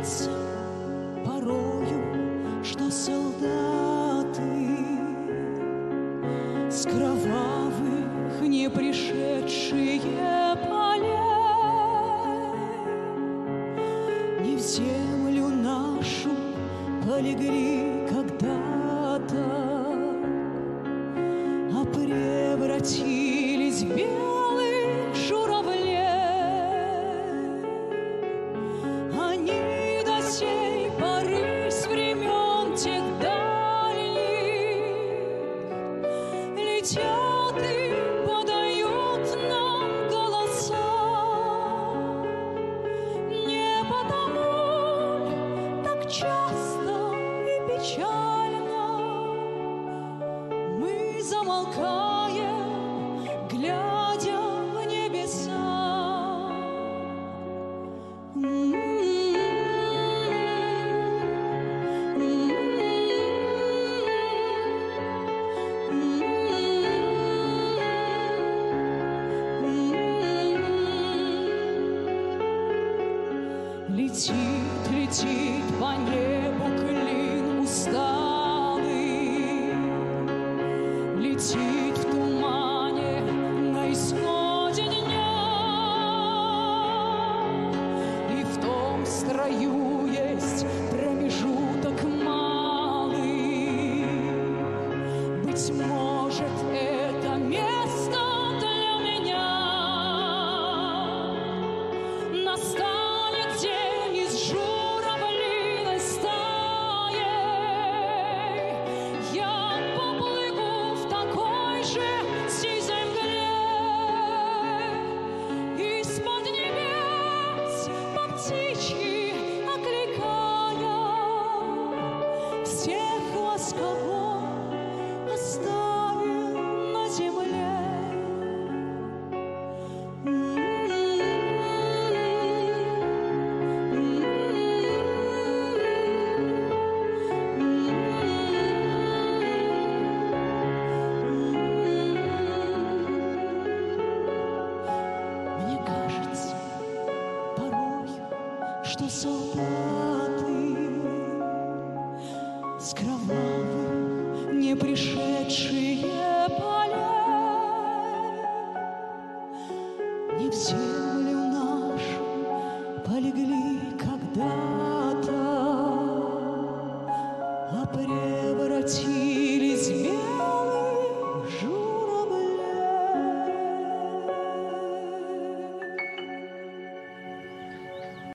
кажется порою, что солдаты с кровавых не пришедшие полей не в землю нашу полегли когда-то, а превратились в белых журавлей. Они до сей поры с времен тех дальних летят и подают нам голоса. Не потому так часто и печально мы замолкаем, глядя в небеса. Летит, летит по небу клин усталый, летит в тумане на исходе дня, и в том строю есть промежуток малый. Быть может, это место для меня настанет день из журавлиной стаей. Я поплыву в такой же сизой мгле, из-под небес по птичьи окликая всех вас, кого оставил на земле. Мне кажется порою, что солдаты с кровавых не пришедшие полей не в землю нашу полегли когда-то, а превратились в белых